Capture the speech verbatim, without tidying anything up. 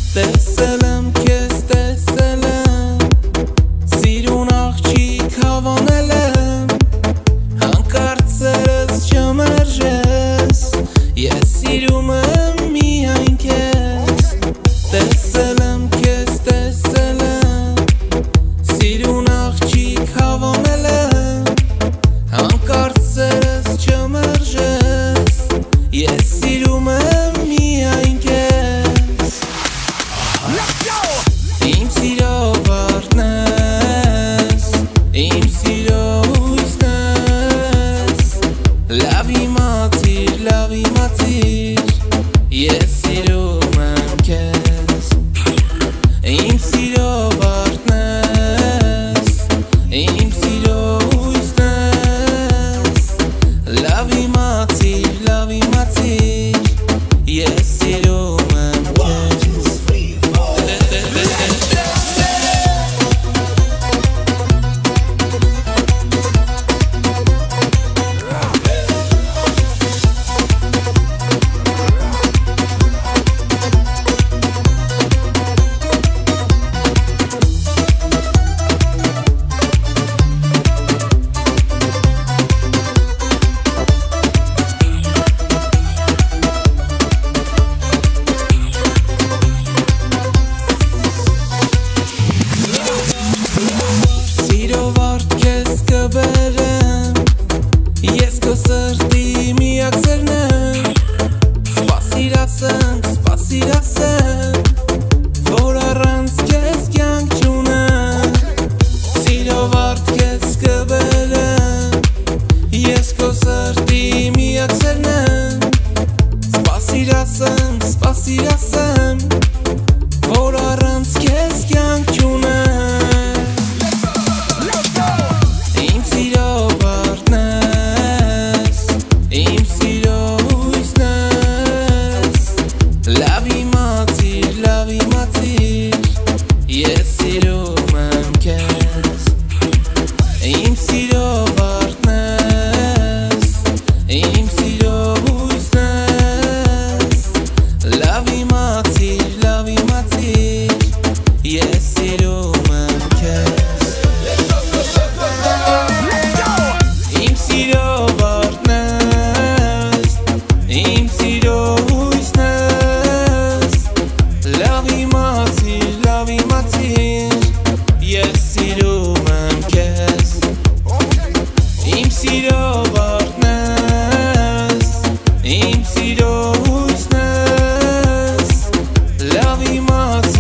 Տեսել եմ քեզ, տեսել եմ, սիրուն աղջիկ հավանել եմ, հանկարծ սերս չմերժես, ես սիրում եմ միայն քեզ։ Տեսել եմ քեզ, տեսել եմ, սիրուն աղջիկ հավանել եմ, հանկարծ սերս չմերժես, ես սիրում եմ միայն քեզ։ Իմ սիրո վարդն ես, իմ սիրո հույսն ես, լավ իմացիր, լավ իմացիր, ես սիրում եմ քեզ։ Իմ սիրո վարդն ես, իմ սիրո հույսն ես, լավ իմացիր, լավ իմացիր, ես սիրում եմ քեզ։ Ես քո սրտի միակ սերն եմ, սպասիր ասեմ, սպասիր ասեմ, որ առանց քեզ կյանք չունեմ։ Սիրով արդ քեզ կբերեմ, ես քո սրտի միակ սերն եմ, սպասիր ասեմ, սպասիր ասեմ, որ առանց քեզ կյանք չունեմ։ Իմ սիրով լավ իմացիր, լավ իմացիր, ես սիրում եմ քեզ։ Իմ սիրո վարդն ես, իմ սիրո հույսն ես, լավ իմացիր, լավ իմացիր, ես սիրում եմ քեզ։ Իմ սիրո վարդն ես, իմ սիրո հույսն ես, լավ իմացիր, լավ իմացիր, ես սիրում եմ քեզ։ Իմ սիրո վարդն ես, իմ սիրո հույսն ես, լավ իմացիր